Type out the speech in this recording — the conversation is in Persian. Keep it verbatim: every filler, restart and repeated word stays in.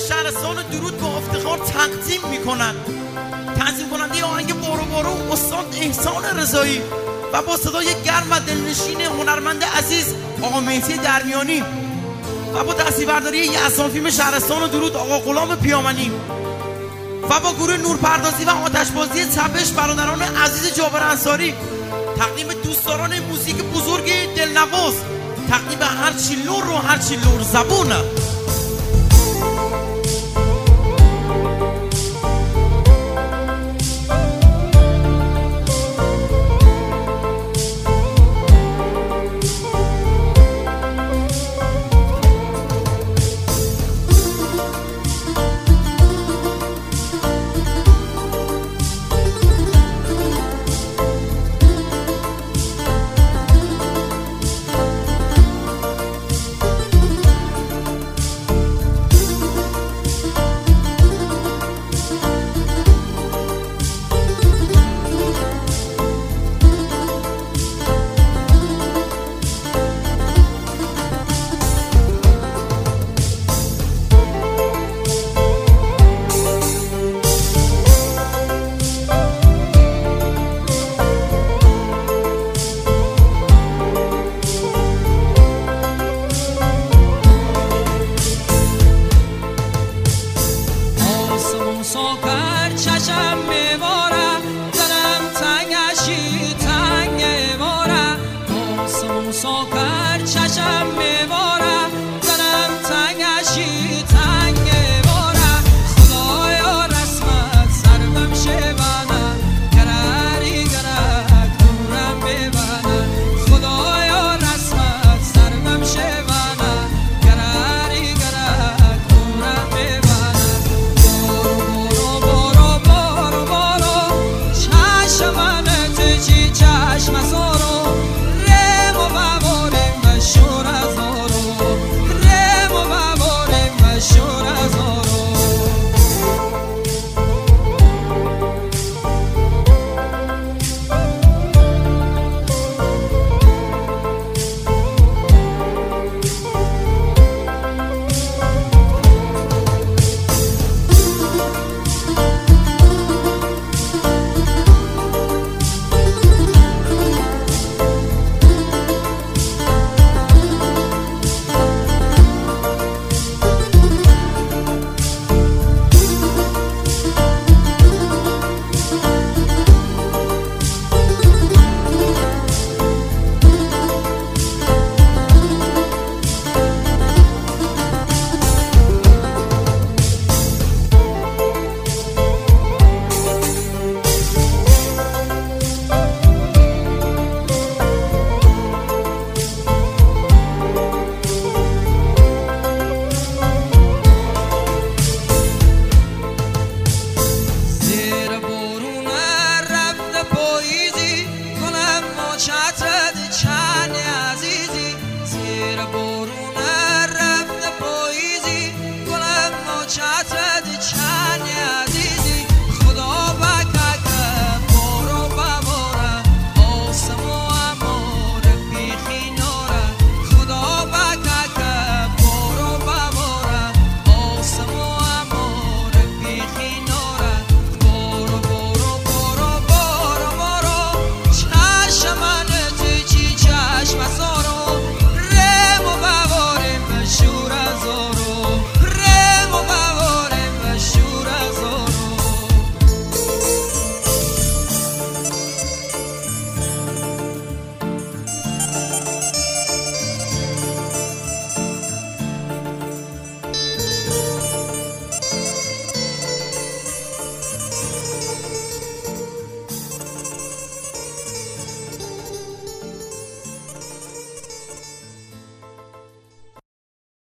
شهرستان درود با افتخار تقدیم میکنند. تنظیم کننده آهنگ بارو بارو استاد احسان رضایی و با صدای گرم و دلنشین هنرمند عزیز آقا مهدی درمیانی و با دستیبرداری یزدان فیلم شهرستان درود آقا غلام پیامنی و با گروه نورپردازی و آتشبازی تپش برادران عزیز جابر انصاری، تقدیم دوستداران موزیک بزرگ دلنواز، تقدیم هرچی لور و هرچی لور زبونه. ساکر چشم میباره دلم تنگشی تنگ میباره آسمون ساکر چشم میباره